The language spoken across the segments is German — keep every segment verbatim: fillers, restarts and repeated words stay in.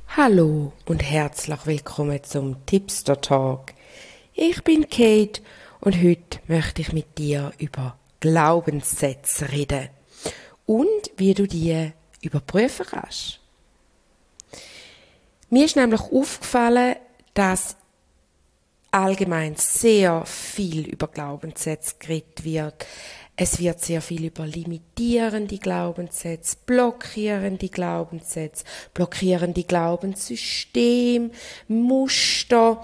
Hallo und herzlich willkommen zum Tipster Talk. Ich bin Kate und heute möchte ich mit dir über Glaubenssätze reden und wie du die überprüfen kannst. Mir ist nämlich aufgefallen, dass allgemein sehr viel über Glaubenssätze geredet wird. Es wird sehr viel über limitierende Glaubenssätze, blockierende Glaubenssätze, blockierende Glaubenssystem, Muster,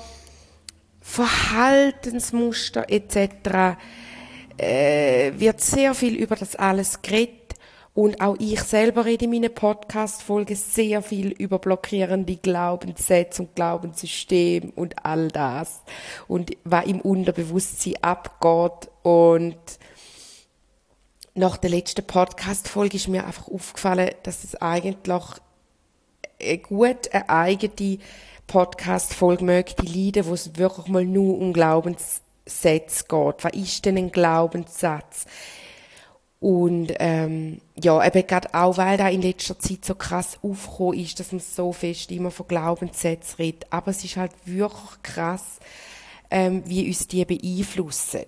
Verhaltensmuster et cetera. Äh, wird sehr viel über das alles geredet. Und auch ich selber rede in meinen Podcast-Folgen sehr viel über blockierende Glaubenssätze und Glaubenssystem und all das. Und was im Unterbewusstsein abgeht. Und nach der letzten Podcast-Folge ist mir einfach aufgefallen, dass es eigentlich eine gut eine eigene Podcast-Folge möchte leiden, wo es wirklich mal nur um Glaubenssätze geht. Was ist denn ein Glaubenssatz? Und ähm, ja, eben gerade auch, weil da in letzter Zeit so krass aufgekommen ist, dass man so fest immer von Glaubenssätzen redet. Aber es ist halt wirklich krass, ähm, wie uns die beeinflussen.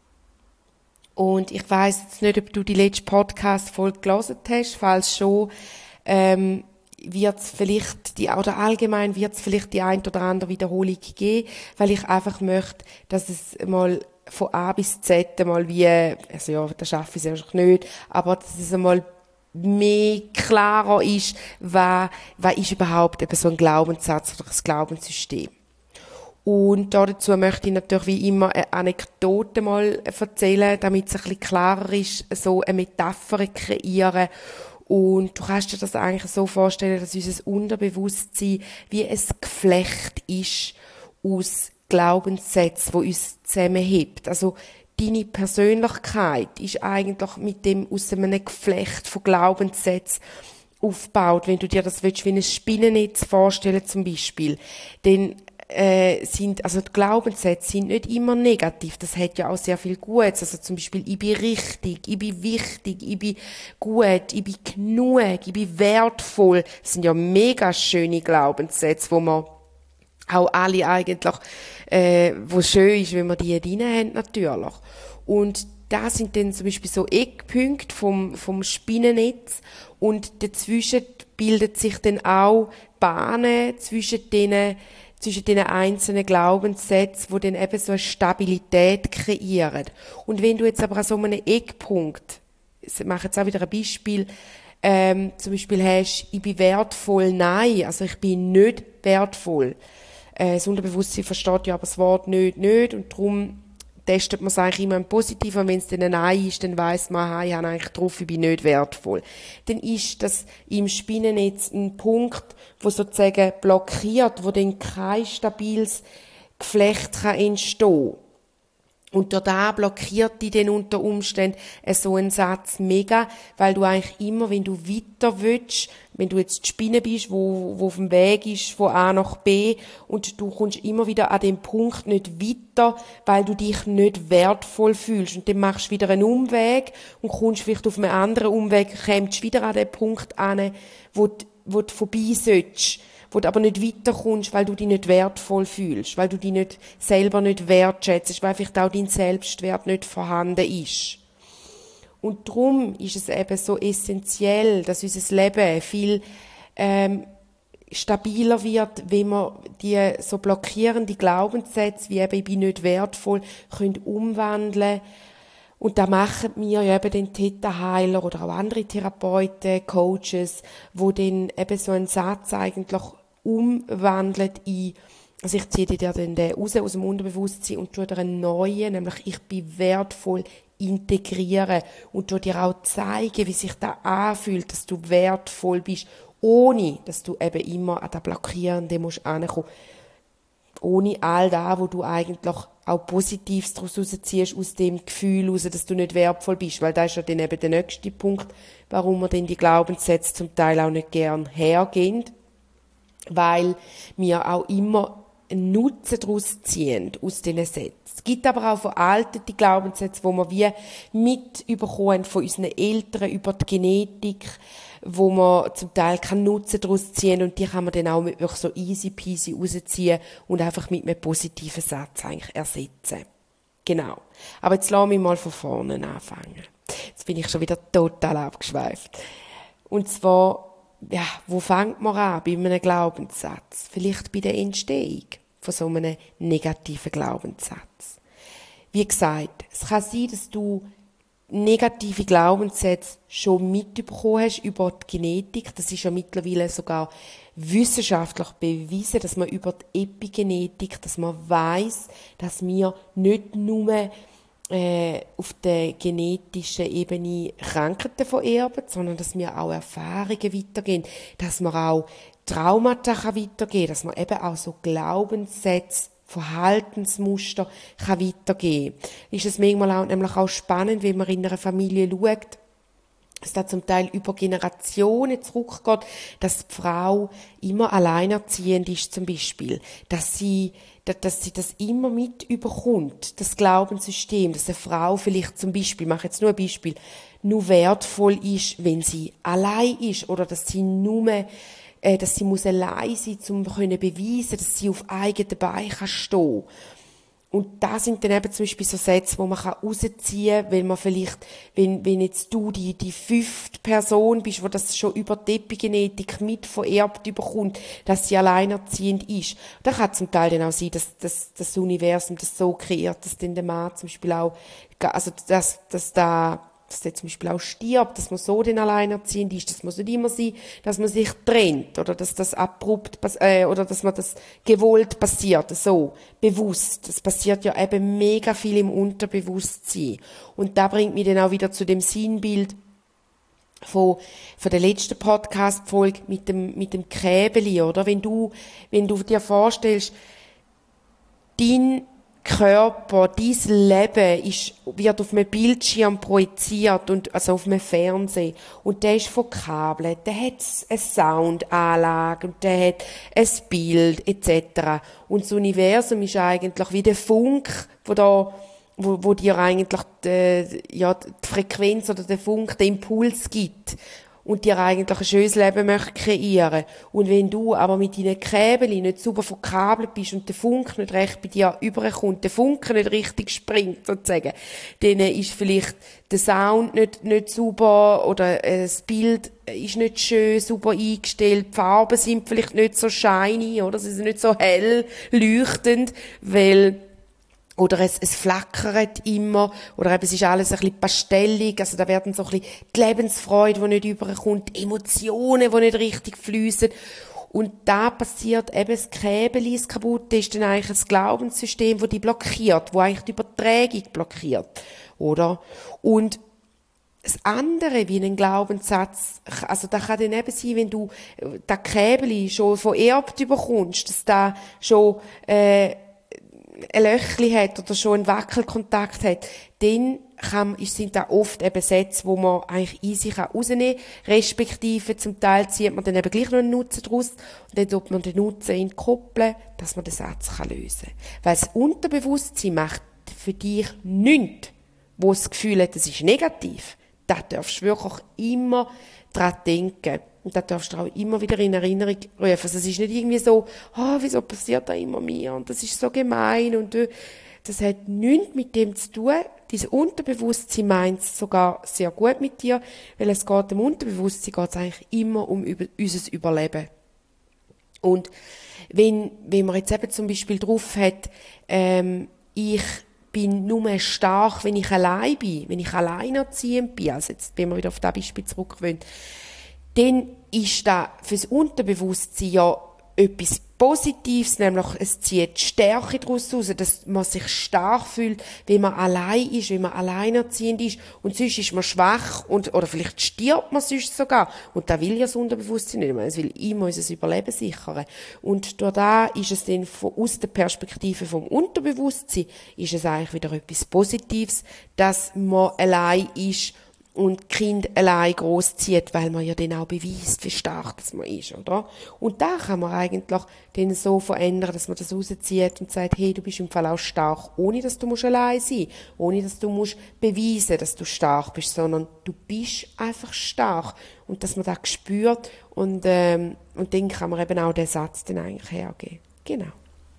Und ich weiss jetzt nicht, ob du die letzte Podcast-Folge gelesen hast. Falls schon, ähm, wird es vielleicht, die, oder allgemein wird es vielleicht die ein oder andere Wiederholung geben, weil ich einfach möchte, dass es mal von A bis Z mal wie, also ja, das schaffe ich selbst nicht, aber dass es einmal mehr klarer ist, was, was ist überhaupt eben so ein Glaubenssatz oder ein Glaubenssystem. Und dazu möchte ich natürlich wie immer eine Anekdote mal erzählen, damit es ein bisschen klarer ist, so eine Metapher kreieren. Und du kannst dir das eigentlich so vorstellen, dass unser Unterbewusstsein wie ein Geflecht ist aus Glaubenssätze, wo uns zusammenhebt. Also deine Persönlichkeit ist eigentlich mit dem aus einem Geflecht von Glaubenssätzen aufgebaut. Wenn du dir das willst, wie ein Spinnennetz vorstellen zum Beispiel, dann äh, sind, also die Glaubenssätze sind nicht immer negativ. Das hat ja auch sehr viel Gutes. Also zum Beispiel, ich bin richtig, ich bin wichtig, ich bin gut, ich bin genug, ich bin wertvoll. Das sind ja mega schöne Glaubenssätze, wo man auch alle eigentlich, äh, wo schön ist, wenn wir die drin haben, natürlich. Und das sind dann zum Beispiel so Eckpunkte vom, vom Spinnennetz und dazwischen bildet sich dann auch Bahnen zwischen denen, zwischen den einzelnen Glaubenssätzen, die dann eben so eine Stabilität kreieren. Und wenn du jetzt aber an so einem Eckpunkt, ich mache jetzt auch wieder ein Beispiel, ähm, zum Beispiel hast, ich bin wertvoll, nein, also ich bin nicht wertvoll. Äh, das Unterbewusstsein versteht ja aber das Wort nicht, nicht, und darum testet man es eigentlich immer im Positiven. Und wenn es dann ein Nein ist, dann weiss man, aha, ich habe eigentlich drauf, ich bin nicht wertvoll. Dann ist das im Spinnennetz ein Punkt, wo sozusagen blockiert, wo dann kein stabiles Geflecht kann entstehen. Und da blockiert die dann unter Umständen so einen Satz mega, weil du eigentlich immer, wenn du weiter willst, wenn du jetzt die Spinne bist, wo, wo auf dem Weg ist von A nach B, und du kommst immer wieder an dem Punkt nicht weiter, weil du dich nicht wertvoll fühlst. Und dann machst du wieder einen Umweg und kommst vielleicht auf einen anderen Umweg, kommst wieder an den Punkt an, wo du, wo du vorbei sollst, wo du aber nicht weiterkommst, weil du dich nicht wertvoll fühlst, weil du dich nicht selber nicht wertschätzt, weil vielleicht auch dein Selbstwert nicht vorhanden ist. Und darum ist es eben so essentiell, dass unser Leben viel ähm, stabiler wird, wenn wir die so blockierende Glaubenssätze, wie eben «ich bin nicht wertvoll», können umwandeln. Und da machen wir ja eben den Theta-Heiler oder auch andere Therapeuten, Coaches, wo dann eben so einen Satz eigentlich umwandelt in, also ich ziehe dir dann den raus aus dem Unterbewusstsein und tue dir einen neuen, nämlich «ich bin wertvoll», integrieren und tue dir auch zeigen, wie sich das anfühlt, dass du wertvoll bist, ohne dass du eben immer an das Blockierende musst ankommen. Ohne all das, wo du eigentlich auch Positives daraus rausziehst, aus dem Gefühl raus, dass du nicht wertvoll bist. Weil das ist ja dann eben der nächste Punkt, warum wir dann die Glaubenssätze zum Teil auch nicht gern hergehen. Weil wir auch immer einen Nutzen daraus ziehen, aus diesen Sätzen. Es gibt aber auch veraltete Glaubenssätze, wo wir wie mitbekommen von unseren Eltern über die Genetik, wo man zum Teil keinen Nutzen daraus ziehen und die kann man dann auch mit wirklich so easy peasy rausziehen und einfach mit einem positiven Satz eigentlich ersetzen. Genau. Aber jetzt lass mich mal von vorne anfangen. Jetzt bin ich schon wieder total abgeschweift. Und zwar, ja, wo fängt man an bei einem Glaubenssatz? Vielleicht bei der Entstehung von so einem negativen Glaubenssatz. Wie gesagt, es kann sein, dass du negative Glaubenssätze schon mitbekommen hast über die Genetik. Das ist ja mittlerweile sogar wissenschaftlich bewiesen, dass man über die Epigenetik, dass man weiss, dass wir nicht nur äh, auf der genetischen Ebene Krankheiten vererben, sondern dass wir auch Erfahrungen weitergehen, dass man auch Traumata weitergehen kann, dass man eben auch so Glaubenssätze, Verhaltensmuster kann weitergehen. Ist es manchmal auch, nämlich auch spannend, wenn man in einer Familie schaut, dass da zum Teil über Generationen zurückgeht, dass die Frau immer alleinerziehend ist zum Beispiel, dass sie, dass sie das immer mit überkommt, das Glaubenssystem, dass eine Frau vielleicht zum Beispiel, ich mache jetzt nur ein Beispiel, nur wertvoll ist, wenn sie allein ist oder dass sie nur äh, dass sie muss allein sein, um können beweisen, dass sie auf eigenen Beinen kann stehen. Und da sind dann eben zum Beispiel so Sätze, wo man rausziehen kann, weil man vielleicht, wenn, wenn jetzt du die, die fünfte Person bist, wo das schon über die Epigenetik mit vererbt überkommt, dass sie alleinerziehend ist. Da kann zum Teil dann auch sein, dass, dass, dass das Universum das so kreiert, dass dann der Mann zum Beispiel auch, also, dass, dass da, dass der zum Beispiel auch stirbt, dass man so dann alleinerziehend ist. Das muss nicht immer sein, dass man sich trennt oder dass das abrupt äh, oder dass man das gewollt passiert, so bewusst. Das passiert ja eben mega viel im Unterbewusstsein. Und da bringt mich dann auch wieder zu dem Sinnbild von, von der letzten Podcast-Folge mit dem, mit dem Käbeli, oder? Wenn du, wenn du dir vorstellst, dein Körper, dein Leben ist, wird auf einem Bildschirm projiziert und, also auf einem Fernsehen. Und der ist von Kabeln, der hat eine Soundanlage und der hat ein Bild, et cetera. Und das Universum ist eigentlich wie der Funk, wo da, wo, wo dir eigentlich die, ja, die Frequenz oder der Funk, den Impuls gibt. Und dir eigentlich ein schönes Leben möchte kreieren. Und wenn du aber mit deinen Käbeln nicht super verkabelt bist und der Funk nicht recht bei dir überkommt, der Funke nicht richtig springt, sozusagen, dann ist vielleicht der Sound nicht, nicht super oder äh, das Bild ist nicht schön super eingestellt, die Farben sind vielleicht nicht so shiny, oder? Sie sind nicht so hell leuchtend, weil oder es, es flackert immer, oder eben es ist alles ein bisschen pastellig, also da werden so ein bisschen die Lebensfreude, die nicht überkommt, die Emotionen, die nicht richtig fließen. Und da passiert eben das Käbeli, das Kaputte, ist dann eigentlich ein Glaubenssystem, das die blockiert, wo eigentlich die Übertragung blockiert, oder? Und das andere, wie ein Glaubenssatz, also da kann dann eben sein, wenn du das Käbeli schon vererbt bekommst, dass da schon, äh, ein Löchli hat oder schon einen Wackelkontakt hat, dann kann, sind da oft eben Sätze, wo man eigentlich easy rausnehmen kann, respektive zum Teil zieht man dann eben gleich noch einen Nutzen daraus und dann tut man den Nutzen entkoppeln, dass man den Satz kann lösen kann. Weil das Unterbewusstsein macht für dich nichts, wo das Gefühl hat, das ist negativ. Da darfst du wirklich immer dran denken. Und da darfst du auch immer wieder in Erinnerung rufen. Also es ist nicht irgendwie so, oh, wieso passiert da immer mir? Und das ist so gemein. Und das hat nichts mit dem zu tun. Dein Unterbewusstsein meint es sogar sehr gut mit dir, weil es geht im Unterbewusstsein geht es eigentlich immer um über, unser Überleben. Und wenn, wenn man jetzt eben zum Beispiel drauf hat, ähm, ich bin nur stark, wenn ich allein bin, wenn ich alleinerziehend bin, also jetzt, wenn wir wieder auf das Beispiel zurückgehen, dann ist da fürs Unterbewusstsein ja etwas Positives, nämlich es zieht Stärke daraus raus, dass man sich stark fühlt, wenn man allein ist, wenn man alleinerziehend ist und sonst ist man schwach und, oder vielleicht stirbt man sonst sogar und da will ja das Unterbewusstsein nicht mehr, es will immer unser Überleben sichern und durch da ist es dann von, aus der Perspektive vom Unterbewusstsein ist es eigentlich wieder etwas Positives, dass man allein ist und Kind allein grosszieht, weil man ja dann auch beweist, wie stark das man ist, oder? Und da kann man eigentlich dann so verändern, dass man das rauszieht und sagt, hey, du bist im Fall auch stark, ohne dass du musst allein sein, ohne dass du musst beweisen, dass du stark bist, sondern du bist einfach stark und dass man das spürt und ähm, und dann kann man eben auch den Satz dann eigentlich hergeben. Genau.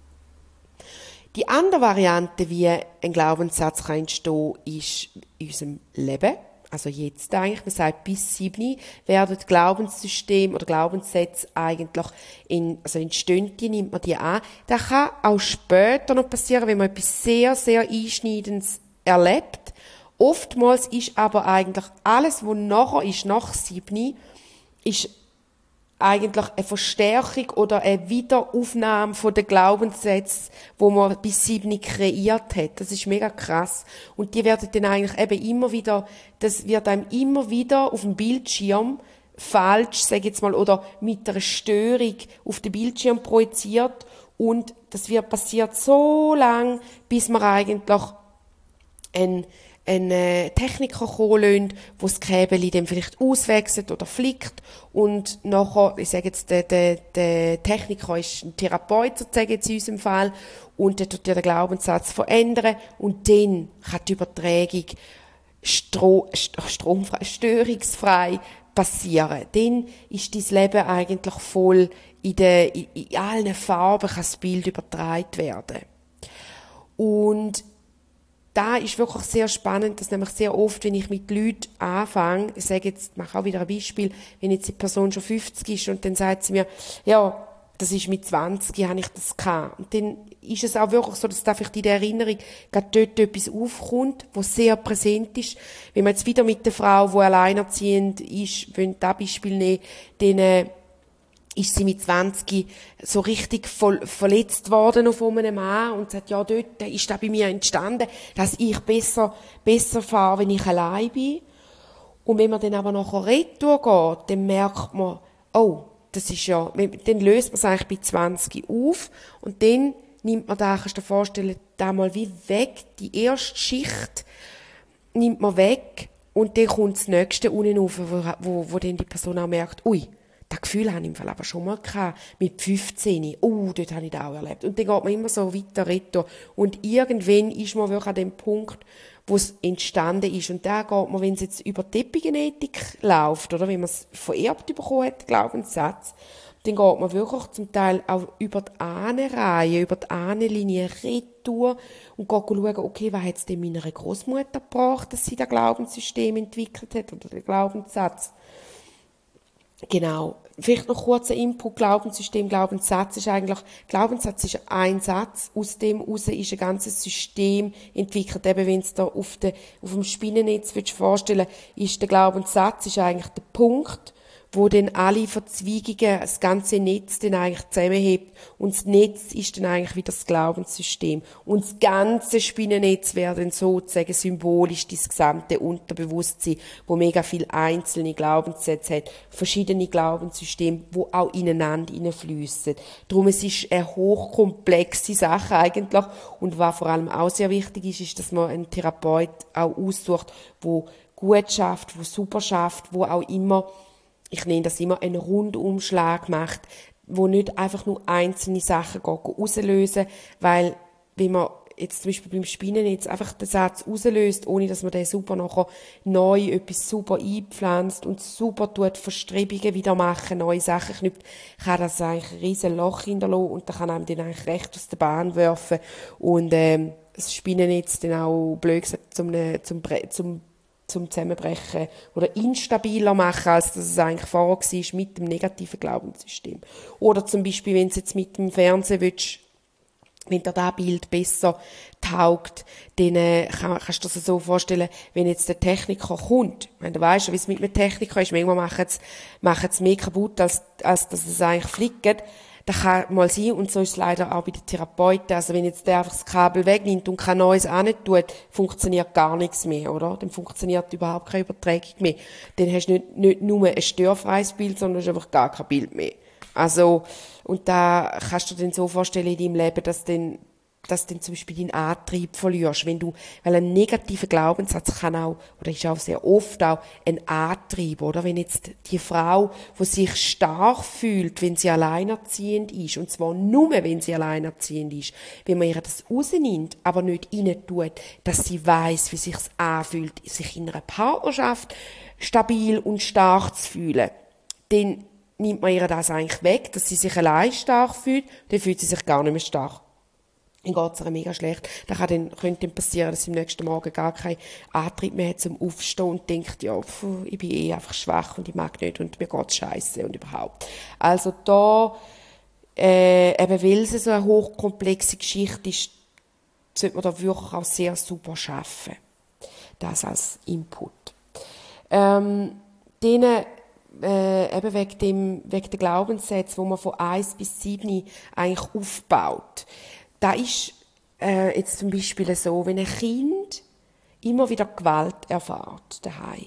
Die andere Variante, wie ein Glaubenssatz kann entstehen, ist in unserem Leben. Also jetzt eigentlich, man sagt, bis sieben werden Glaubenssysteme oder Glaubenssätze eigentlich in, also entstehen, die nimmt man die an. Das kann auch später noch passieren, wenn man etwas sehr, sehr Einschneidendes erlebt. Oftmals ist aber eigentlich alles, was nachher ist, nach sieben, ist eigentlich eine Verstärkung oder eine Wiederaufnahme von den Glaubenssätzen, wo man bis sieben kreiert hat. Das ist mega krass. Und die werden dann eigentlich eben immer wieder, das wird einem immer wieder auf dem Bildschirm falsch, sage ich jetzt mal, oder mit einer Störung auf den Bildschirm projiziert. Und das wird passiert so lang, bis man eigentlich ein einen Techniker kommen lassen, der das Käbeli dann vielleicht auswechselt oder flickt und nachher, ich sage jetzt, der, der, der Techniker ist ein Therapeut, sozusagen jetzt in unserem Fall, und der tut ja den Glaubenssatz verändern und dann kann die Übertragung stro, stromfrei, störungsfrei passieren. Dann ist dein Leben eigentlich voll in, den, in, in allen Farben kann das Bild übertragen werden. Und da ist wirklich sehr spannend, dass nämlich sehr oft, wenn ich mit Leuten anfange, ich sage jetzt, ich mache auch wieder ein Beispiel, wenn jetzt die Person schon fünfzig ist und dann sagt sie mir, ja, das ist mit zwanzig, habe ich das gehabt. Und dann ist es auch wirklich so, dass da vielleicht in der Erinnerung gerade dort etwas aufkommt, was sehr präsent ist. Wenn man jetzt wieder mit der Frau, die alleinerziehend ist, wenn das Beispiel nehmen, dann äh, ist sie mit zwanzig so richtig voll, verletzt worden auf einem Mann und sagt, ja, dort ist das bei mir entstanden, dass ich besser, besser fahre, wenn ich allein bin. Und wenn man dann aber nachher retour geht, dann merkt man, oh, das ist ja, dann löst man es eigentlich bei zwanzig auf und dann nimmt man da, kannst du dir vorstellen, da mal wie weg, die erste Schicht nimmt man weg und dann kommt das nächste unten rauf, wo, wo, wo dann die Person auch merkt, ui, das Gefühl habe ich im Fall aber schon mal gehabt, mit fünfzehn. Oh, dort habe ich das auch erlebt. Und dann geht man immer so weiter, weiter. Und irgendwann ist man wirklich an dem Punkt, wo es entstanden ist. Und da geht man, wenn es jetzt über die Epigenetik läuft, oder wenn man es vererbt bekommen hat, Glaubenssatz, dann geht man wirklich zum Teil auch über die Ahnenreihe, über die Ahnenlinie retour und geht schauen, okay, was hat es denn meiner Großmutter gebracht, dass sie das Glaubenssystem entwickelt hat, oder den Glaubenssatz. Genau. Vielleicht noch kurzer Input. Glaubenssystem, Glaubenssatz ist eigentlich, Glaubenssatz ist ein Satz. Aus dem heraus ist ein ganzes System entwickelt. Eben, wenn es da auf, de, auf dem Spinnennetz willst du vorstellen, ist der Glaubenssatz ist eigentlich der Punkt, wo dann alle Verzweigungen, das ganze Netz dann eigentlich zusammenhebt. Und das Netz ist dann eigentlich wieder das Glaubenssystem. Und das ganze Spinnennetz wäre dann sozusagen symbolisch das gesamte Unterbewusstsein, wo mega viele einzelne Glaubenssätze hat, verschiedene Glaubenssysteme, wo auch ineinander hineinfliessen. Darum es ist eine hochkomplexe Sache eigentlich. Und was vor allem auch sehr wichtig ist, ist, dass man einen Therapeut auch aussucht, wo gut schafft, wo super schafft, wo auch immer, ich nenne das immer, einen Rundumschlag macht, wo nicht einfach nur einzelne Sachen auslösen, weil wenn man jetzt zum Beispiel beim Spinnen jetzt einfach den Satz auslöst, ohne dass man den super nachher neu etwas super einpflanzt und super tut Verstrebungen wieder machen, neue Sachen knüpft, kann das eigentlich ein riesen Loch hinterlassen und da kann einem dann eigentlich recht aus der Bahn werfen und ähm, das Spinnen jetzt dann auch blöd gesagt zum, zum, zum zum Zusammenbrechen oder instabiler machen, als dass es eigentlich vorher war mit dem negativen Glaubenssystem. Oder zum Beispiel, wenn du jetzt mit dem Fernsehen willst, wenn dir das Bild besser taugt, dann äh, kann, kannst du dir das so vorstellen, wenn jetzt der Techniker kommt. Wenn du weißt, wie es mit einem Techniker ist, manchmal machen sie, machen sie mehr kaputt, als, als dass es eigentlich fliegt. Das kann mal sein, und so ist es leider auch bei den Therapeuten. Also wenn jetzt der einfach das Kabel wegnimmt und kein neues tut, funktioniert gar nichts mehr, oder? Dann funktioniert überhaupt keine Übertragung mehr. Dann hast du nicht, nicht nur ein störfreies Bild, sondern hast einfach gar kein Bild mehr. Also, und da kannst du dir dann so vorstellen in deinem Leben, dass dann dass du dann zum Beispiel deinen Antrieb verlierst. Wenn du, weil ein negativer Glaubenssatz kann auch, oder ist auch sehr oft auch ein Antrieb, oder? Wenn jetzt die Frau, die sich stark fühlt, wenn sie alleinerziehend ist, und zwar nur, wenn sie alleinerziehend ist, wenn man ihr das rausnimmt, aber nicht rein tut, dass sie weiss, wie sich's anfühlt, sich in einer Partnerschaft stabil und stark zu fühlen, dann nimmt man ihr das eigentlich weg, dass sie sich allein stark fühlt, dann fühlt sie sich gar nicht mehr stark. Dann geht's ihr mega schlecht. Dann kann dann, könnte dann passieren, dass sie am nächsten Morgen gar keinen Antrieb mehr hat zum Aufstehen und denkt, ja, pfuh, ich bin eh einfach schwach und ich mag nicht und mir geht's scheisse und überhaupt. Also da, äh, eben weil es so eine hochkomplexe Geschichte ist, sollte man da wirklich auch sehr super arbeiten. Das als Input. Ähm, denen, äh, eben wegen dem, wegen der Glaubenssätze, wo man von eins bis sieben eigentlich aufbaut. Da ist äh, jetzt zum Beispiel so, wenn ein Kind immer wieder Gewalt erfährt daheim.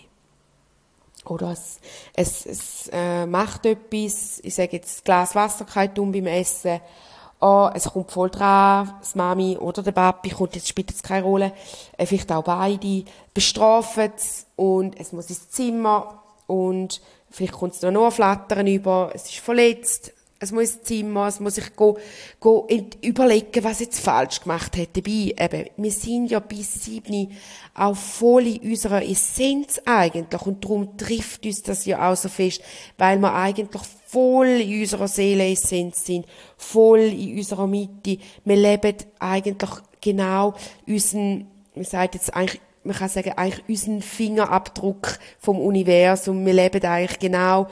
Oder es, es, es äh, macht etwas, ich sage jetzt, das Glas Wasser geht um beim Essen, oh, es kommt voll dran, das Mami oder der Papi, kommt, jetzt spielt es keine Rolle, äh, vielleicht auch beide, bestrafen es und es muss ins Zimmer und vielleicht kommt es noch ein Flattern über, es ist verletzt, es muss ins Zimmer, es muss sich go, go überlegen, was jetzt falsch gemacht hat dabei. Eben, wir sind ja bis sieben auch voll in unserer Essenz eigentlich und darum trifft uns das ja auch so fest, weil wir eigentlich voll in unserer Seelenessenz sind, voll in unserer Mitte. Wir leben eigentlich genau unseren, man sagt jetzt eigentlich, man kann sagen, eigentlich unseren Fingerabdruck vom Universum. Wir leben eigentlich genau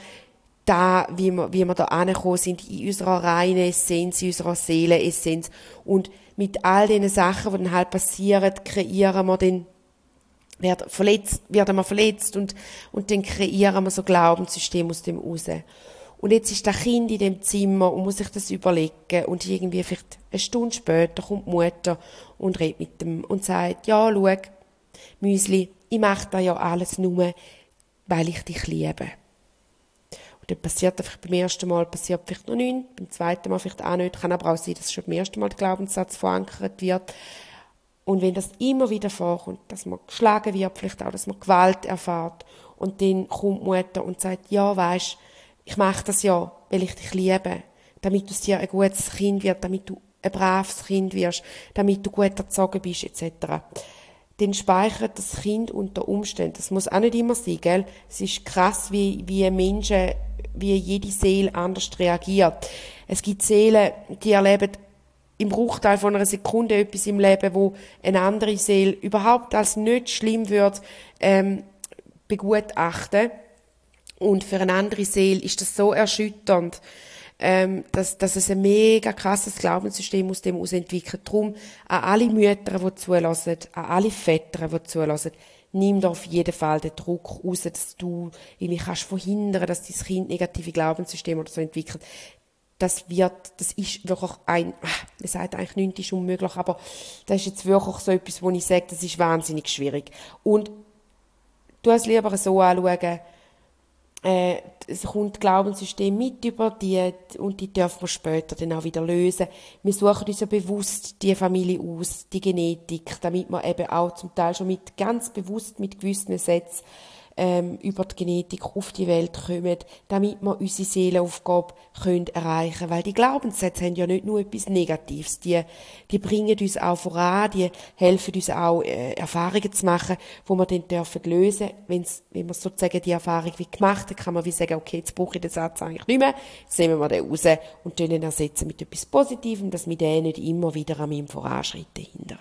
da, wie wir, wie wir da angekommen sind, in unserer reinen Essenz, in unserer Seelenessenz. Und mit all diesen Sachen, die dann halt passieren, kreieren wir dann, werden verletzt, werden wir verletzt und, und dann kreieren wir so Glaubenssystem aus dem raus. Und jetzt ist das Kind in dem Zimmer und muss sich das überlegen und irgendwie vielleicht eine Stunde später kommt die Mutter und redet mit dem und sagt, ja, schau, Müsli, ich mache da ja alles nur, weil ich dich liebe. Und dann passiert einfach beim ersten Mal passiert vielleicht noch nichts, beim zweiten Mal vielleicht auch nicht, kann aber auch sein, dass schon beim ersten Mal der Glaubenssatz verankert wird. Und wenn das immer wieder vorkommt, dass man geschlagen wird, vielleicht auch, dass man Gewalt erfährt und dann kommt die Mutter und sagt, ja, weisst, ich mache das ja, weil ich dich liebe, damit du dir ein gutes Kind wirst, damit du ein braves Kind wirst, damit du gut erzogen bist, et cetera. Dann speichert das Kind unter Umständen. Das muss auch nicht immer sein, gell? Es ist krass, wie, wie Menschen, wie jede Seele anders reagiert. Es gibt Seelen, die erleben im Bruchteil von einer Sekunde etwas im Leben, wo eine andere Seele überhaupt als nicht schlimm wird, ähm, begutachten. Und für eine andere Seele ist das so erschütternd, ähm, dass, dass es ein mega krasses Glaubenssystem aus dem heraus entwickelt. Darum an alle Mütter, die zulassen, an alle Väter, die zulassen, nimm da auf jeden Fall den Druck raus, dass du irgendwie kannst verhindern, dass dein Kind negative Glaubenssysteme oder so entwickelt. Das wird, das ist wirklich ein, man sagt eigentlich nichts ist unmöglich, aber das ist jetzt wirklich so etwas, wo ich sage, das ist wahnsinnig schwierig. Und du es lieber so anschauen, Äh, es kommt Glaubenssystem mit über die und die dürfen wir später dann auch wieder lösen. Wir suchen uns ja bewusst die Familie aus, die Genetik, damit wir eben auch zum Teil schon mit ganz bewusst mit gewissen Sätzen ähm, über die Genetik auf die Welt kommen, damit wir unsere Seelenaufgabe können erreichen. Weil die Glaubenssätze haben ja nicht nur etwas Negatives, die, die bringen uns auch voran, die helfen uns auch, äh, Erfahrungen zu machen, wo wir dann dürfen lösen. Wenn's, wenn wir sozusagen die Erfahrung wie gemacht haben, kann man wie sagen, okay, jetzt brauche ich den Satz eigentlich nicht mehr, jetzt nehmen wir den raus und den ersetzen mit etwas Positivem, dass wir den nicht immer wieder an meinem Voranschritten hindern.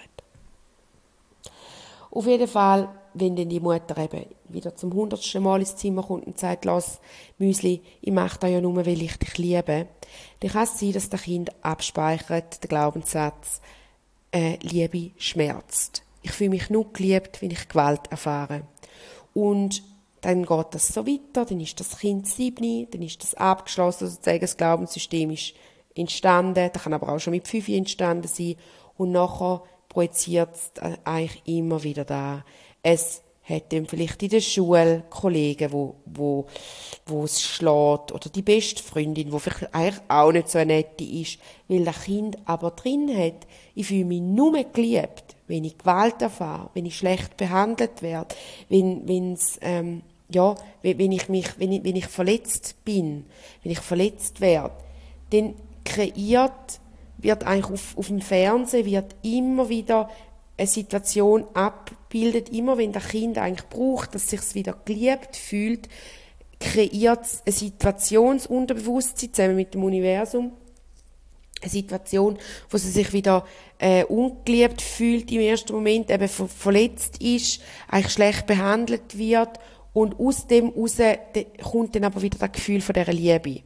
Auf jeden Fall, wenn dann die Mutter eben wieder zum hundertsten Mal ins Zimmer kommt und sagt, lass, Müsli, ich mache das ja nur, weil ich dich liebe, dann kann es sein, dass das Kind abspeichert, den Glaubenssatz, äh, Liebe schmerzt. Ich fühle mich nur geliebt, wenn ich Gewalt erfahre. Und dann geht das so weiter, dann ist das Kind sieben, dann ist das abgeschlossen, sozusagen das Glaubenssystem ist entstanden, das kann aber auch schon mit fünf entstanden sein und nachher projiziert es eigentlich immer wieder da. Es hat dann vielleicht in der Schule Kollegen, wo, wo, wo es schlägt, oder die beste Freundin, wo vielleicht eigentlich auch nicht so eine nette ist, weil das Kind aber drin hat, ich fühle mich nur geliebt, wenn ich Gewalt erfahre, wenn ich schlecht behandelt werde, wenn, wenn's, ähm, ja, wenn ich mich, wenn ich, wenn ich verletzt bin, wenn ich verletzt werde, dann kreiert, wird eigentlich auf, auf dem Fernsehen, wird immer wieder eine Situation abbildet, immer wenn das Kind eigentlich braucht, dass es sich wieder geliebt fühlt, kreiert es eine Situation, das Unterbewusstsein zusammen mit dem Universum, eine Situation, wo sie sich wieder äh, ungeliebt fühlt im ersten Moment, eben ver- verletzt ist, eigentlich schlecht behandelt wird, und aus dem raus kommt dann aber wieder das Gefühl von dieser Liebe.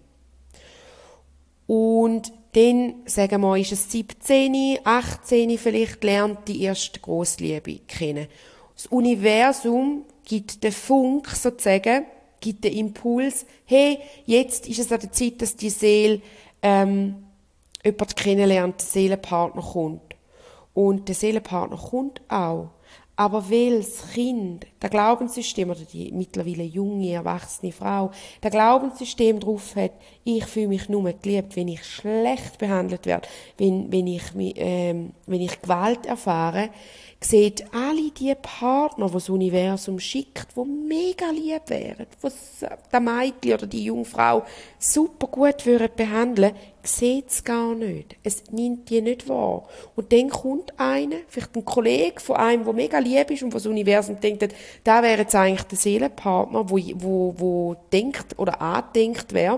Und dann, sagen wir, ist es siebzehn, achtzehn vielleicht, lernt die erste Grossliebe kennen. Das Universum gibt den Funk, sozusagen, gibt den Impuls, hey, jetzt ist es an der Zeit, dass die Seele ähm, jemanden kennenlernt, der Seelenpartner kommt. Und der Seelenpartner kommt auch. Aber weil das Kind, das Glaubenssystem, oder die mittlerweile junge, erwachsene Frau, das Glaubenssystem drauf hat, ich fühle mich nur geliebt, wenn ich schlecht behandelt werde, wenn, wenn, ich, ähm, wenn ich Gewalt erfahre, sieht alle die Partner, die das Universum schickt, die mega lieb wären, die der Mädchen oder die junge Frau super gut würden behandeln, sieht es gar nicht. Es nimmt die nicht wahr. Und dann kommt einer, vielleicht ein Kollege von einem, der mega lieb ist und wo das Universum denkt, da wäre jetzt eigentlich der Seelenpartner, wo, wo, wo denkt oder andenkt wäre.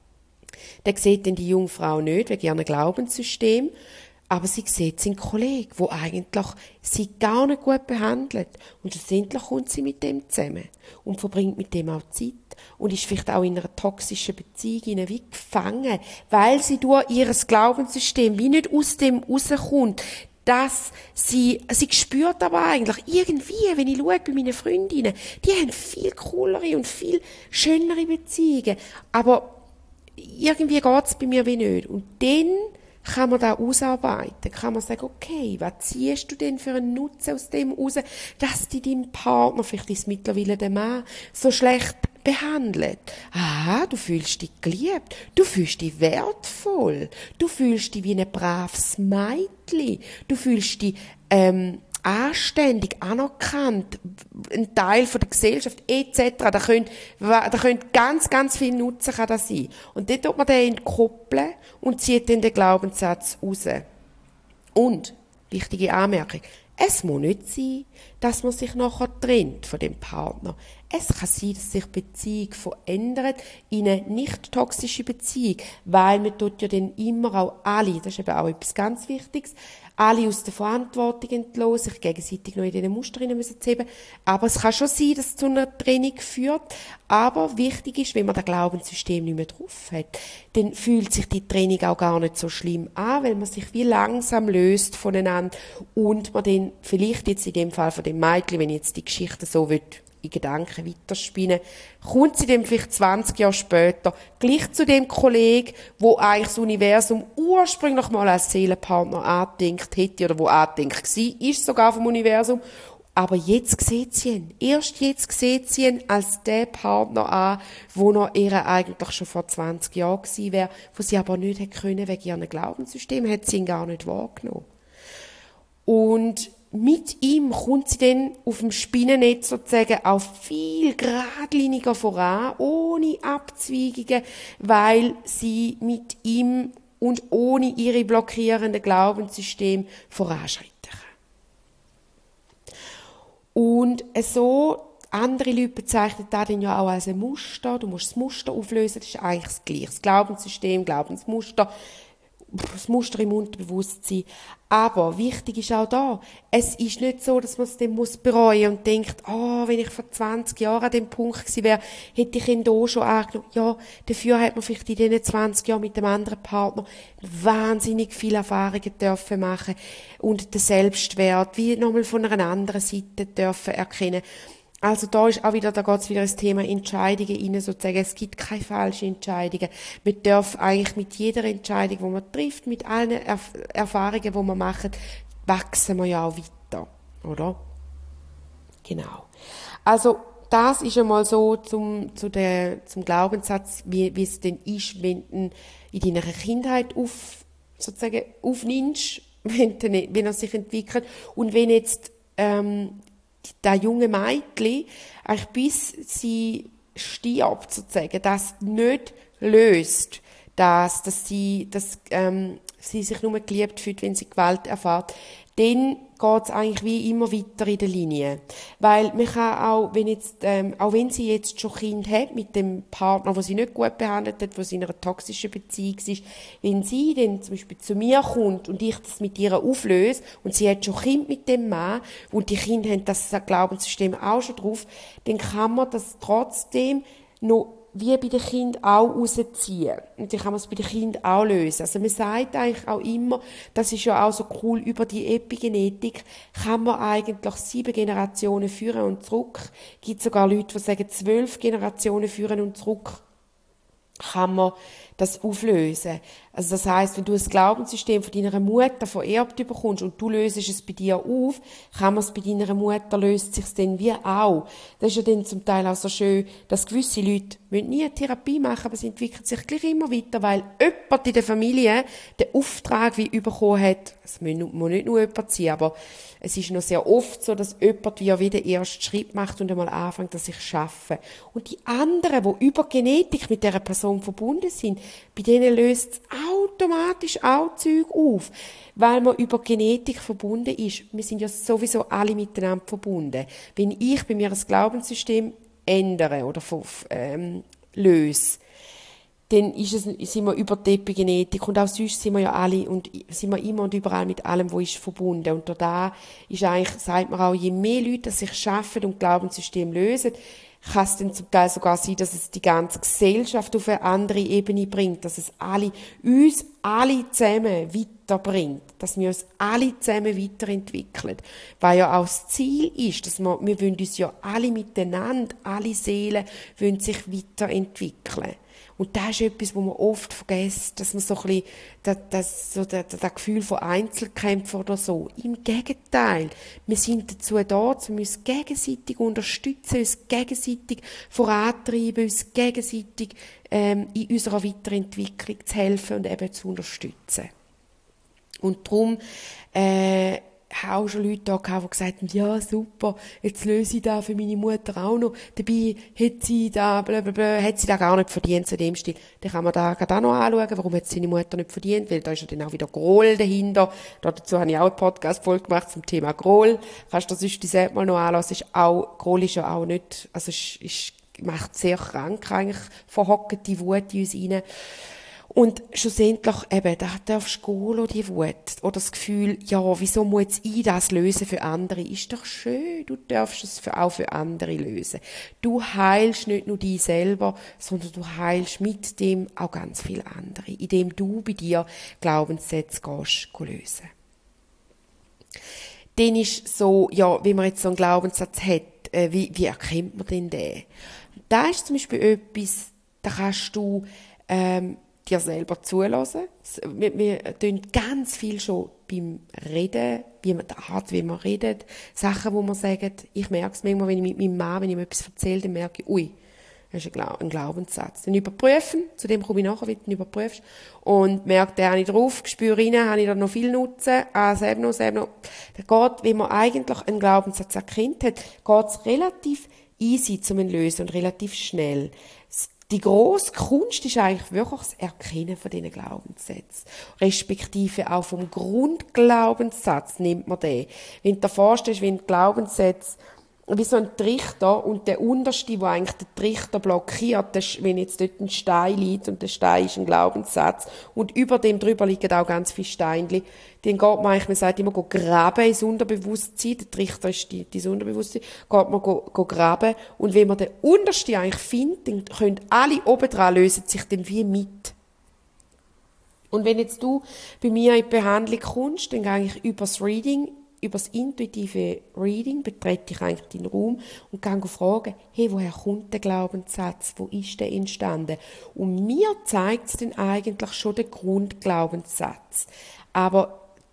Der sieht dann die junge Frau nicht, wegen ihrem Glaubenssystem. Aber sie sieht seinen Kollegen, der eigentlich sie gar nicht gut behandelt. Und schlussendlich kommt sie mit dem zusammen und verbringt mit dem auch Zeit und ist vielleicht auch in einer toxischen Beziehung wie gefangen, weil sie durch ihr Glaubenssystem wie nicht aus dem rauskommt, dass sie, sie spürt aber eigentlich irgendwie, wenn ich schaue bei meinen Freundinnen, die haben viel coolere und viel schönere Beziehungen, aber irgendwie geht's bei mir wie nicht. Und dann kann man da ausarbeiten, kann man sagen, okay, was ziehst du denn für einen Nutzen aus dem raus, dass die dein Partner, vielleicht ist mittlerweile der Mann, so schlecht behandelt. Ah, du fühlst dich geliebt, du fühlst dich wertvoll, du fühlst dich wie ein braves Mädchen, du fühlst dich ähm, anständig, anerkannt, ein Teil von der Gesellschaft et cetera. Da könnte, da könnte ganz, ganz viel Nutzen kann das sein. Und dort tut man den entkoppeln und zieht dann den Glaubenssatz raus. Und, wichtige Anmerkung, es muss nicht sein, dass man sich nachher trennt von dem Partner. Es kann sein, dass sich die Beziehung verändert in eine nicht toxische Beziehung, weil man tut ja dann immer auch alle, das ist eben auch etwas ganz Wichtiges, alle aus der Verantwortung entlassen, sich gegenseitig noch in diesen Mustern müssen zu heben. Aber es kann schon sein, dass es zu einer Trennung führt. Aber wichtig ist, wenn man das Glaubenssystem nicht mehr drauf hat, dann fühlt sich die Trennung auch gar nicht so schlimm an, weil man sich wie langsam löst voneinander und man dann vielleicht jetzt in dem Fall von dem Mädchen, wenn ich jetzt die Geschichte so will, in Gedanken weiterspinnen, kommt sie dann vielleicht zwanzig Jahre später gleich zu dem Kollegen, wo eigentlich das Universum ursprünglich mal als Seelenpartner angedenkt hätte oder wo angedenkt war, ist sogar vom Universum. Aber jetzt sieht sie ihn. Erst jetzt sieht sie ihn als der Partner an, wo noch ihr eigentlich schon vor zwanzig Jahren gewesen wäre, wo sie aber nicht hätte können, wegen ihrem Glaubenssystem, hat sie ihn gar nicht wahrgenommen. Und mit ihm kommt sie dann auf dem Spinnennetz sozusagen auch viel geradliniger voran, ohne Abzweigungen, weil sie mit ihm und ohne ihre blockierenden Glaubenssysteme voranschritten kann. Und so, andere Leute bezeichnen das dann ja auch als ein Muster. Du musst das Muster auflösen, das ist eigentlich das Gleiche. Das Glaubenssystem, Glaubensmuster, das Muster im Unterbewusstsein. Aber wichtig ist auch da, es ist nicht so, dass man es dann muss bereuen und denkt, oh, wenn ich vor zwanzig Jahren an dem Punkt gewesen wäre, hätte ich ihn da schon angenommen. Ja, dafür hat man vielleicht in diesen zwanzig Jahren mit dem anderen Partner wahnsinnig viele Erfahrungen dürfen machen und den Selbstwert wie nochmal von einer anderen Seite dürfen erkennen. Also da ist auch wieder, da geht es wieder ins Thema Entscheidungen rein, sozusagen. Es gibt keine falschen Entscheidungen. Man darf eigentlich mit jeder Entscheidung, die man trifft, mit allen Erf- Erfahrungen, die man macht, wachsen wir ja auch weiter, oder? Genau. Also, das ist einmal so zum, zu der, zum Glaubenssatz, wie, wie es denn ist, wenn du in deiner Kindheit auf, sozusagen, aufnimmst, wenn, du, wenn er sich entwickelt. Und wenn jetzt, ähm, der junge Mädchen, eigentlich bis sie stirbt, sozusagen, das nicht löst, dass, dass sie, dass, ähm, sie sich nur geliebt fühlt, wenn sie Gewalt erfährt, dann geht's eigentlich wie immer weiter in der Linie. Weil man kann auch, wenn jetzt, ähm, auch wenn sie jetzt schon Kind hat mit dem Partner, wo sie nicht gut behandelt hat, wo sie in einer toxischen Beziehung ist, wenn sie dann zum Beispiel zu mir kommt und ich das mit ihr auflöse und sie hat schon Kind mit dem Mann und die Kinder haben das Glaubenssystem auch schon drauf, dann kann man das trotzdem noch wie bei den Kindern auch rausziehen. Und dann kann man es bei den Kindern auch lösen. Also man sagt eigentlich auch immer, das ist ja auch so cool, über die Epigenetik kann man eigentlich sieben Generationen führen und zurück. Es gibt sogar Leute, die sagen, zwölf Generationen führen und zurück kann man das auflösen. Also das heisst, wenn du ein Glaubenssystem von deiner Mutter vererbt bekommst und du löst es bei dir auf, kann man es bei deiner Mutter, löst sich dann wie auch. Das ist ja dann zum Teil auch so schön, dass gewisse Leute müssen nie eine Therapie machen, aber sie entwickeln sich gleich immer weiter, weil jemand in der Familie den Auftrag wie bekommen hat, es muss nicht nur jemand sein, aber es ist noch sehr oft so, dass jemand wie wieder den ersten Schritt macht und einmal anfängt, dass ich schaffe. Und die anderen, die über Genetik mit dieser Person verbunden sind, bei denen löst es automatisch auch Zeug auf, weil man über Genetik verbunden ist. Wir sind ja sowieso alle miteinander verbunden. Wenn ich bei mir das Glaubenssystem ändere oder ähm, löse, dann ist es, sind wir über die Epigenetik und auch sonst sind wir ja alle und sind wir immer und überall mit allem, was ist, verbunden. Und da ist eigentlich, sagt man auch, je mehr Leute das sich schaffen und Glaubenssystem lösen, kann es dann zum Teil sogar sein, dass es die ganze Gesellschaft auf eine andere Ebene bringt, dass es alle, uns alle zusammen weiterbringt, dass wir uns alle zusammen weiterentwickeln. Weil ja auch das Ziel ist, dass wir, wir wollen uns ja alle miteinander, alle Seelen wollen sich weiterentwickeln. Und das ist etwas, was man oft vergisst, dass man so ein bisschen, das, das, so das, das Gefühl von Einzelkämpfen oder so. Im Gegenteil. Wir sind dazu da, um uns gegenseitig unterstützen, uns gegenseitig vorantreiben, uns gegenseitig, ähm, in unserer Weiterentwicklung zu helfen und eben zu unterstützen. Und darum, äh, auch schon Leute da gehabt, die gesagt haben, ja, super, jetzt löse ich das für meine Mutter auch noch. Dabei hat sie da, blablabla, hat sie da gar nicht verdient, zu dem Stil. Dann kann man da gerade auch noch anschauen, warum hat seine Mutter nicht verdient, weil da ist ja dann auch wieder Groll dahinter. Dazu habe ich auch eine Podcast-Folge gemacht zum Thema Groll. Kannst du das sonst selbst mal noch anschauen. Ist auch, Groll ist ja auch nicht, also ist, ist, macht sehr krank eigentlich, verhockt die Wut in uns rein. Und schlussendlich eben, da darfst du gehen, die Wut. Oder das Gefühl, ja, wieso muss jetzt ich das lösen für andere? Ist doch schön, du darfst es für, auch für andere lösen. Du heilst nicht nur dich selber, sondern du heilst mit dem auch ganz viele andere, indem du bei dir Glaubenssätze gehst, lösen. Dann ist so, ja, wie man jetzt so einen Glaubenssatz hat, äh, wie, wie erkennt man denn den? Da ist zum Beispiel etwas, da kannst du, ähm, dir selber zulassen. Wir, wir tun ganz viel schon beim Reden, wie man, die Art, wie man redet, Sachen, wo man sagt, ich merke es manchmal, wenn ich mit meinem Mann, wenn ich mir etwas erzähle, dann merke ich, ui, das ist ein Glaubenssatz. Dann überprüfen, zu dem komme ich nachher, wie du ihn überprüfst, und merke, da habe ich drauf, spüre rein, habe ich da noch viel Nutzen, ah, selber noch, selber noch. Da geht, wenn man eigentlich einen Glaubenssatz erkennt hat, geht es relativ easy zum Lösen und relativ schnell. Die grosse Kunst ist eigentlich wirklich das Erkennen von diesen Glaubenssätzen. Respektive auch vom Grundglaubenssatz nimmt man den. Wenn du dir vorstellst, wenn Glaubenssätze wie so ein Trichter und der unterste, wo eigentlich den Trichter blockiert, das, wenn jetzt dort ein Stein liegt und der Stein ist ein Glaubenssatz und über dem drüber liegen auch ganz viele Steinchen, dann geht man eigentlich, man sagt immer, go graben ins Unterbewusstsein, der Trichter ist die, das Unterbewusstsein, geht man go, go graben und wenn man den untersten eigentlich findet, dann können alle oben dran lösen sich dann wie mit. Und wenn jetzt du bei mir in die Behandlung kommst, dann gehe ich über das Reading, über das intuitive Reading betrete ich eigentlich den Raum und gehe fragen, hey, woher kommt der Glaubenssatz? Wo ist der entstanden? Und mir zeigt es dann eigentlich schon den Grundglaubenssatz. Aber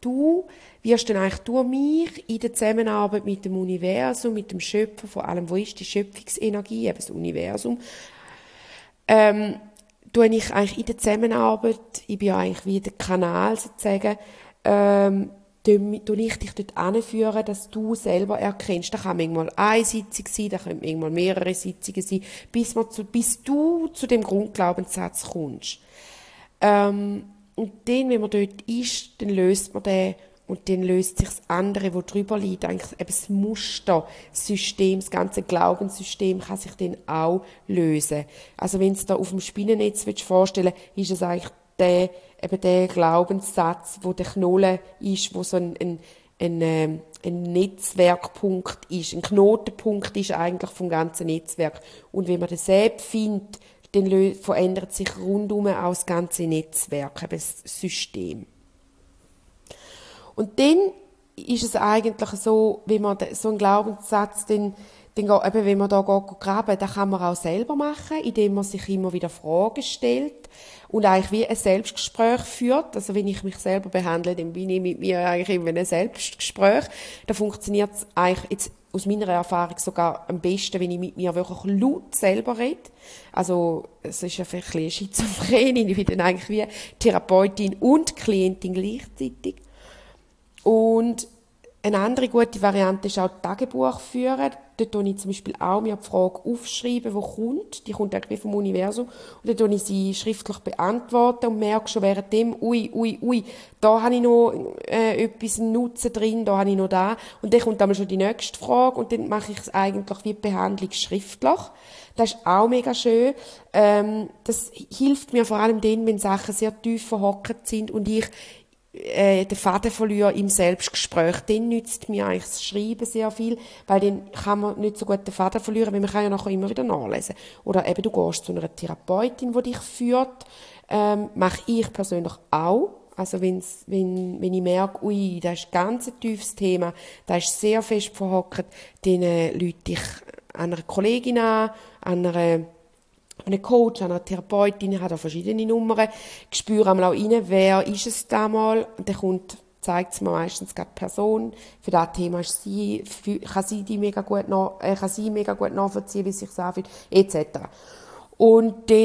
du wirst dann eigentlich durch mich in der Zusammenarbeit mit dem Universum, mit dem Schöpfer, vor allem, wo ist die Schöpfungsenergie, eben das Universum, ähm, tue ich eigentlich in der Zusammenarbeit, ich bin ja eigentlich wie der Kanal sozusagen, ähm, tue ich dich dort anführen, dass du selber erkennst. Das kann manchmal eine Sitzung sein, das können manchmal mehrere Sitzungen sein, bis, man zu, bis du zu dem Grundglaubenssatz kommst. Ähm, und dann, wenn man dort ist, dann löst man den und dann löst sich das andere, wo drüber liegt, eigentlich eben das Muster, das System, das ganze Glaubenssystem kann sich dann auch lösen. Also wenn du es da auf dem Spinnennetz vorstellen willst, ist es eigentlich der, eben der Glaubenssatz, wo der Knolle ist, wo so ein, ein, ein, ähm, ein Netzwerkpunkt ist, ein Knotenpunkt ist eigentlich vom ganzen Netzwerk. Und wenn man das selbst findet, dann verändert sich rundum auch das ganze Netzwerk, eben das System. Und dann ist es eigentlich so, wenn man so einen Glaubenssatz, dann, dann geht, eben, wenn man da geht, graben, das kann man auch selber machen, indem man sich immer wieder Fragen stellt und eigentlich wie ein Selbstgespräch führt. Also wenn ich mich selber behandle, dann bin ich mit mir eigentlich immer in einem Selbstgespräch. Da funktioniert es eigentlich jetzt aus meiner Erfahrung sogar am besten, wenn ich mit mir wirklich laut selber rede. Also, es ist ja vielleicht ein bisschen schizophren, ich bin dann eigentlich wie Therapeutin und Klientin gleichzeitig. Und eine andere gute Variante ist auch Tagebuch führen. Dort tue ich zum Beispiel auch mir die Frage aufschreiben, die kommt. Die kommt irgendwie vom Universum. Und dann tue ich sie schriftlich beantworten und merke schon während dem, ui, ui, ui, da habe ich noch äh, etwas Nutzen drin, da habe ich noch da. Und dann kommt dann schon die nächste Frage und dann mache ich es eigentlich wie die Behandlung schriftlich. Das ist auch mega schön. Ähm, das hilft mir vor allem dann, wenn Sachen sehr tief verhockt sind und ich äh, den Faden verliere im Selbstgespräch. Dann nützt mir eigentlich das Schreiben sehr viel, weil dann kann man nicht so gut den Faden verlieren, weil man kann ja nachher immer wieder nachlesen. Oder eben, du gehst zu einer Therapeutin, die dich führt. Ähm, mache ich persönlich auch. Also wenn's, wenn, wenn ich merke, ui, das ist ganz ein tiefes Thema, das ist sehr fest verhockt, dann äh, rufe ich an einer Kollegin an, an einer einen Coach, eine Therapeutin, hat auch verschiedene Nummern. Ich spüre einmal auch rein, wer ist es da mal. Und dann kommt, zeigt es mir meistens gerade die Person. Für das Thema ist sie, für, kann sie die mega gut nach, äh, kann sie mega gut nachvollziehen, wie es sich anfühlt, et cetera. Und dann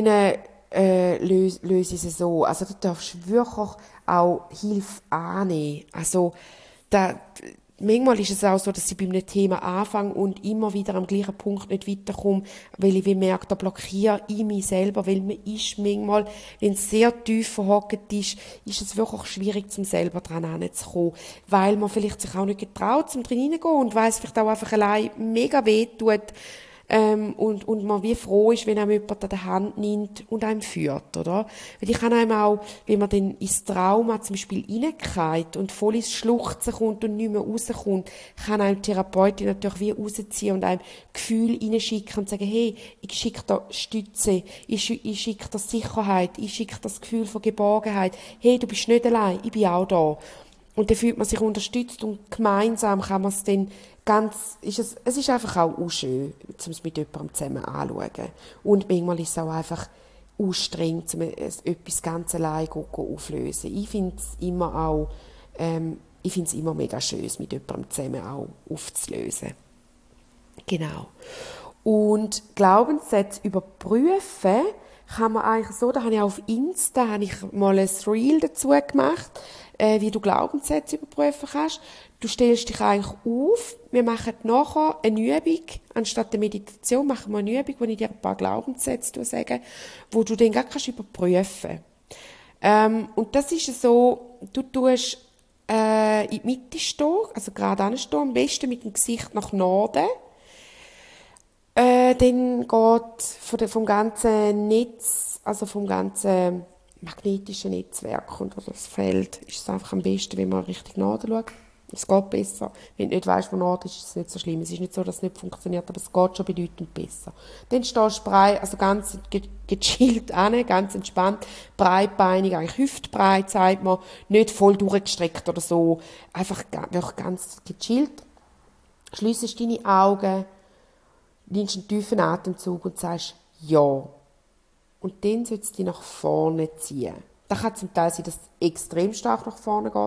äh, löse, löse ich es so. Also du darfst wirklich auch Hilfe annehmen. Also da, manchmal ist es auch so, dass ich bei einem Thema anfange und immer wieder am gleichen Punkt nicht weiterkomme, weil ich wie merke, da blockiere ich mich selber, weil man ist manchmal, wenn es sehr tief verhockt ist, ist es wirklich schwierig, zum selber dran hinzukommen, weil man vielleicht sich auch nicht getraut, zum drin hineingehen und weiss vielleicht auch einfach allein mega weh tut, ähm, und, und man wie froh ist, wenn einem jemand an der Hand nimmt und einem führt, oder? Weil ich kann einem auch, wenn man dann ins Trauma zum Beispiel reingeht und voll ins Schluchzen kommt und nicht mehr rauskommt, kann einem die Therapeutin natürlich wie rausziehen und einem Gefühl reinschicken und sagen, hey, ich schicke da Stütze, ich, ich schicke da Sicherheit, ich schicke das Gefühl von Geborgenheit, hey, du bist nicht allein, ich bin auch da. Und dann fühlt man sich unterstützt und gemeinsam kann man es dann ganz, ist es, es ist einfach auch unschön, um es mit jemandem zusammen anzuschauen. Und manchmal ist es auch einfach anstrengend, um etwas ganz allein aufzulösen. Ich finde es immer auch, ähm, ich finde es immer mega schön, es mit jemandem zusammen auch aufzulösen. Genau. Und Glaubenssätze überprüfen kann man eigentlich so, da habe ich auf Insta habe ich mal ein Reel dazu gemacht, äh, wie du Glaubenssätze überprüfen kannst. Du stellst dich eigentlich auf, wir machen nachher eine Übung, anstatt der Meditation machen wir eine Übung, wo ich dir ein paar Glaubenssätze sage, wo du dann gar kannst überprüfen. Ähm, und das ist so, du tust äh, in die Mitte stehen, also gerade anstehen, am besten mit dem Gesicht nach Norden. Äh, dann geht von der, vom ganzen Netz, also vom ganzen magnetischen Netzwerk und das Feld, ist es einfach am besten, wenn man richtig Norden schaut. Es geht besser. Wenn du nicht weißt, wo Norden ist, ist es nicht so schlimm. Es ist nicht so, dass es nicht funktioniert, aber es geht schon bedeutend besser. Dann stehst du breit, also ganz gechillt an, ganz entspannt, breitbeinig, eigentlich hüftbreit, sagt man, nicht voll durchgestreckt oder so. Einfach wirklich ganz gechillt. Schliessest deine Augen, nimmst einen tiefen Atemzug und sagst «Ja». Und dann sollst du dich nach vorne ziehen. Das kann zum Teil sein, dass es extrem stark nach vorne geht.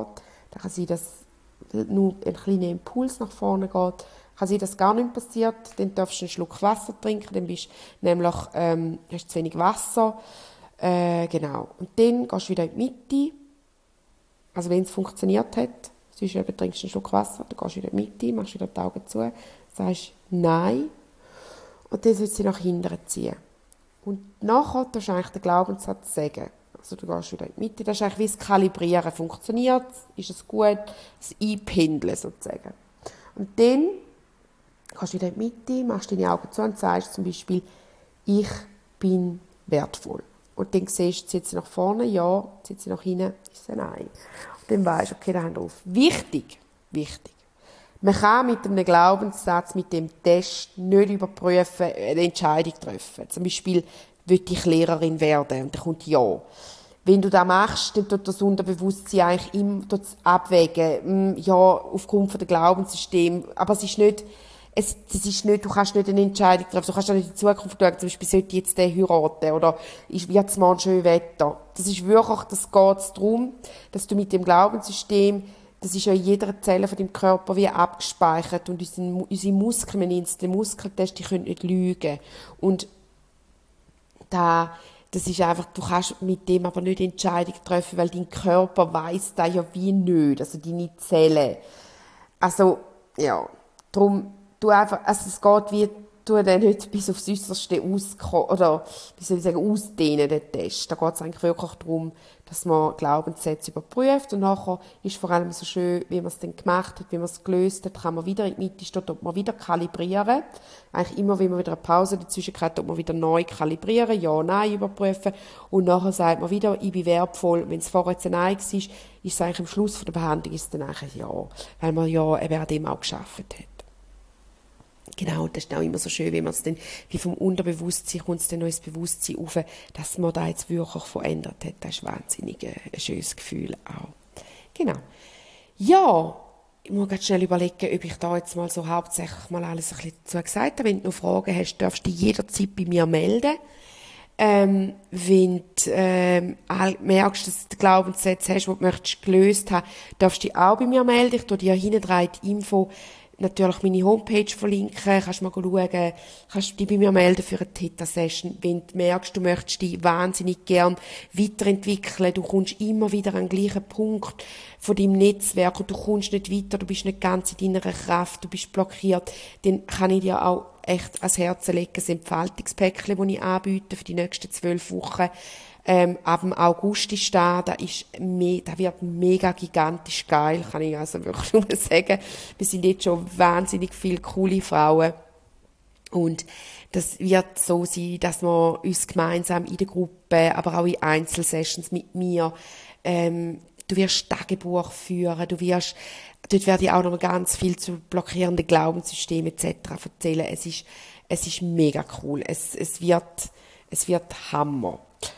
dann kann sein, dass nur ein kleiner Impuls nach vorne geht. Kann sein, dass gar nichts passiert, dann darfst du einen Schluck Wasser trinken, dann bist du nämlich, ähm, hast du zu wenig Wasser. Äh, genau. Und dann gehst du wieder in die Mitte. Also wenn es funktioniert hat, sonst eben trinkst du einen Schluck Wasser, dann gehst du wieder in die Mitte, machst wieder die Augen zu, sagst Nein. Und dann sollst du sie nach hinten ziehen. Und nachher darfst du eigentlich den Glaubenssatz sagen. Also du gehst wieder in die Mitte, das ist eigentlich wie das Kalibrieren. Funktioniert es? Ist es gut? Das Einpendeln sozusagen. Und dann gehst du wieder in die Mitte, machst deine Augen zu und sagst zum Beispiel, ich bin wertvoll. Und dann siehst du, zieht sie nach vorne, ja, zieht sie nach hinten, ist sie nein. Und dann weisst du, okay, da haben wir auf. Wichtig, wichtig. Man kann mit einem Glaubenssatz, mit dem Test nicht überprüfen, eine Entscheidung treffen. Zum Beispiel, will ich Lehrerin werden? Und dann kommt ja. Wenn du das machst, dann tut das Unterbewusstsein eigentlich immer abwägen, ja, aufgrund des Glaubenssystems. Aber es ist nicht, es, das ist nicht, du kannst nicht eine Entscheidung treffen. Du kannst auch nicht in die Zukunft schauen, zum Beispiel, sollte ich jetzt den heiraten? Oder wird es mal ein schönes Wetter? Das ist wirklich, das geht darum, dass du mit dem Glaubenssystem, das ist ja in jeder Zelle von deinem Körper wie abgespeichert. Und unsere, unsere Muskeln, wir nennen es den Muskeltest, die können nicht lügen. Und da, das ist einfach, du kannst mit dem aber nicht Entscheidungen treffen, weil dein Körper weiss das ja wie nicht, also deine Zellen. Also, ja, darum, du einfach, also es geht wie, du dann nicht bis aufs Äusserste auskommen, oder, wie soll ich sagen, ausdehnen, den Test. Da geht es eigentlich wirklich darum, dass man Glaubenssätze überprüft und nachher ist vor allem so schön, wie man es dann gemacht hat, wie man es gelöst hat, kann man wieder in die Mitte stehen, tut man wieder kalibrieren. Eigentlich immer, wenn man wieder eine Pause dazwischen hat, tut man wieder neu kalibrieren, ja, nein überprüfen und nachher sagt man wieder, ich bin wertvoll. Wenn es vorher jetzt ein Nein war, ist es eigentlich am Schluss von der Behandlung ist es dann eigentlich ein Ja, weil man ja eben an dem auch gearbeitet hat. Genau, das ist auch immer so schön, wenn man es dann, wie vom Unterbewusstsein kommt es dann noch ins Bewusstsein auf, dass man da jetzt wirklich verändert hat. Das ist wahnsinnig ein, ein schönes Gefühl auch. Genau. Ja, ich muss ganz schnell überlegen, ob ich da jetzt mal so hauptsächlich mal alles ein bisschen dazu gesagt habe. Wenn du noch Fragen hast, darfst du dich jederzeit bei mir melden. Ähm, wenn du ähm, merkst, dass du Glaubenssätze hast, die du möchtest gelöst haben, darfst du dich auch bei mir melden. Ich tue dir hinten rein die Info, natürlich meine Homepage verlinken, kannst mal schauen, kannst dich bei mir melden für eine Theta-Session. Wenn du merkst, du möchtest dich wahnsinnig gern weiterentwickeln, du kommst immer wieder an den gleichen Punkt von deinem Netzwerk und du kommst nicht weiter, du bist nicht ganz in deiner Kraft, du bist blockiert, dann kann ich dir auch echt ans Herz legen, das Entfaltungspäckchen, das ich anbiete für die nächsten zwölf Wochen. Ähm, ab dem August ist da, da ist me- da wird mega gigantisch geil, kann ich also wirklich nur sagen. Wir sind jetzt schon wahnsinnig viele coole Frauen. Und das wird so sein, dass wir uns gemeinsam in der Gruppe, aber auch in Einzelsessions mit mir, ähm, du wirst Tagebuch führen, du wirst, dort werde ich auch noch ganz viel zu blockierenden Glaubenssystemen et cetera erzählen. Es ist, es ist mega cool. Es, es wird, es wird Hammer.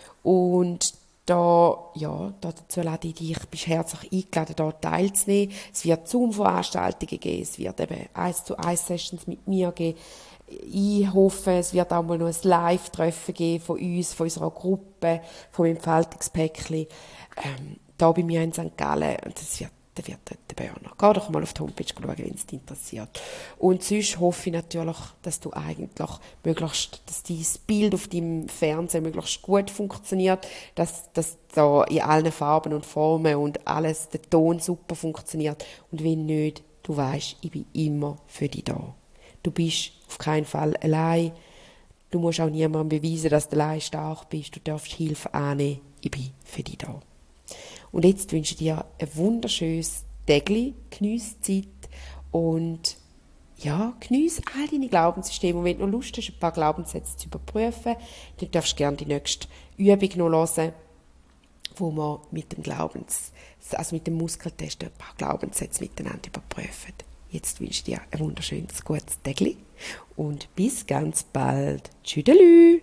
Und da, ja, dazu lade ich dich, bist herzlich eingeladen, da teilzunehmen. Es wird Zoom-Veranstaltungen geben, es wird eben eins zu eins Sessions mit mir geben. Ich hoffe, es wird auch mal noch ein Live-Treffen geben von uns, von unserer Gruppe, vom Entfaltungspäckchen, ähm, da bei mir in Sankt Gallen. Und das wird dann wird dort der Burner. Geh doch mal auf die Homepage schauen, wenn es dich interessiert. Und sonst hoffe ich natürlich, dass du eigentlich möglichst, dass dein Bild auf deinem Fernseher möglichst gut funktioniert, dass, dass da in allen Farben und Formen und alles, der Ton super funktioniert. Und wenn nicht, du weisst, ich bin immer für dich da. Du bist auf keinen Fall allein. Du musst auch niemandem beweisen, dass du allein stark bist. Du darfst Hilfe annehmen. Ich bin für dich da. Und jetzt wünsche ich dir ein wunderschönes Tägli, geniesse Zeit und ja, geniesse all deine Glaubenssysteme. Und wenn du noch Lust hast, ein paar Glaubenssätze zu überprüfen, dann darfst du gerne die nächste Übung noch hören, wo wir mit dem Glaubens, also mit dem Muskeltest ein paar Glaubenssätze miteinander überprüfen. Jetzt wünsche ich dir ein wunderschönes, gutes Tägli und bis ganz bald. Tschüdelü!